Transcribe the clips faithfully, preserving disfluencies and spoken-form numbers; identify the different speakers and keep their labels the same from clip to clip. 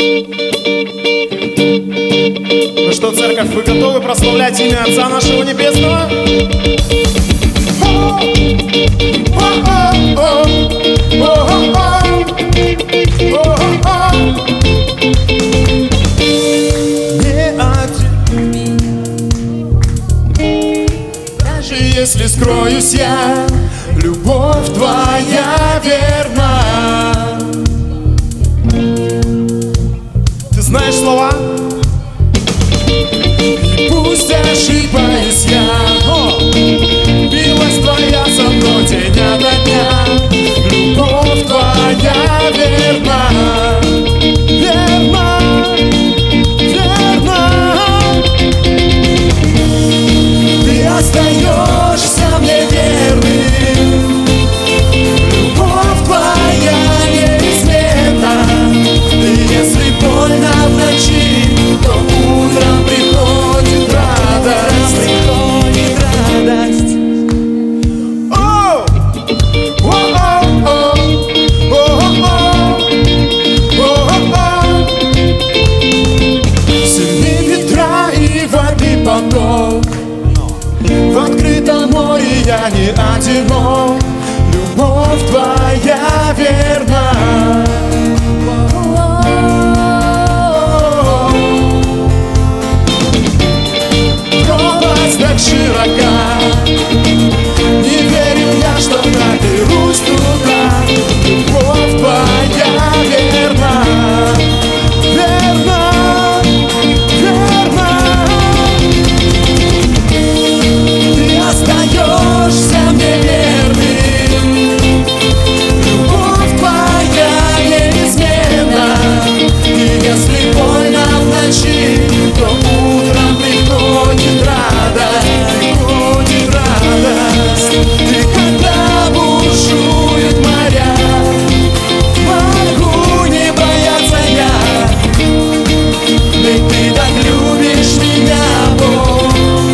Speaker 1: Ну что, церковь, вы готовы прославлять имя Отца нашего Небесного? Не один, даже если скроюсь я, любовь твоя верна. Ты знаешь слова? И пусть ошибаюсь я, но милость твоя со мной день ото дня. Любовь твоя верна, верна, верна. Ты остаешься мне верным. Любовь твоя неизменна. И если больно в ночи, то утром приходит радость, приходит радость. О! О-о-о! О-о-о! О-о-о! Сильны ветра и воды поток. В открытом море я не одинок. Любовь твоя верна. Пропасть так широка, не верю я, что доберусь туда. Любовь твоя верна, верна, верна. Ты остаешься мне верным. Любовь твоя неизменна. И если больно в ночи, то утром приходит радость, приходит радость. И когда бушуют моря, могу не бояться я. Ведь ты так любишь меня, Бог.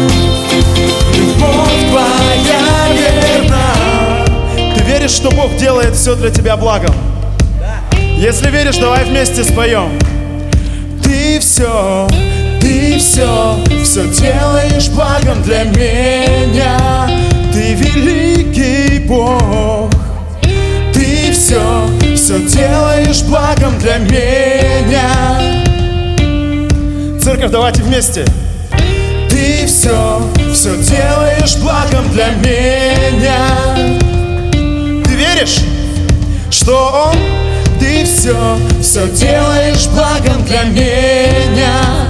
Speaker 1: Любовь твоя верна. Ты веришь, что Бог делает все для тебя благом? Если веришь, давай вместе споем. Ты все, ты все, все делаешь благом для меня. Ты великий Бог. Ты все, все делаешь благом для меня. Церковь, давайте вместе. Ты все, все делаешь благом для меня. Ты веришь, что Он? Ты все, все делаешь благом для меня.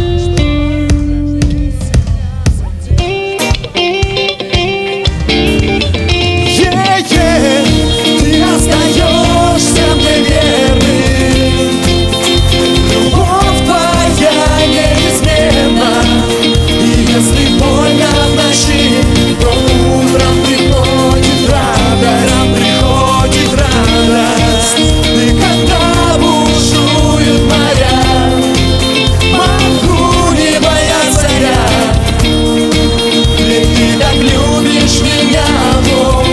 Speaker 1: Yeah-yeah. Ты остаешься мне верным. Любовь твоя неизменна. И если больно в ночи, то утром приходит радость, приходит радость. И когда бушуют моря, могу не бояться я. Ведь ты так любишь меня, Бог.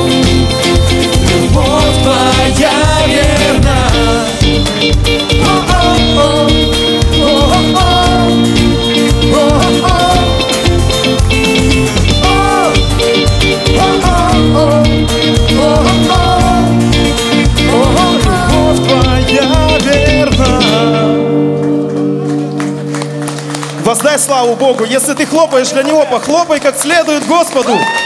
Speaker 1: Любовь твоя верна. О-о-о, о-о-о, о-о-о, о-о-о, о-о-о. Любовь твоя верна. Воздай славу Богу. Если ты хлопаешь для Него, похлопай как следует Господу.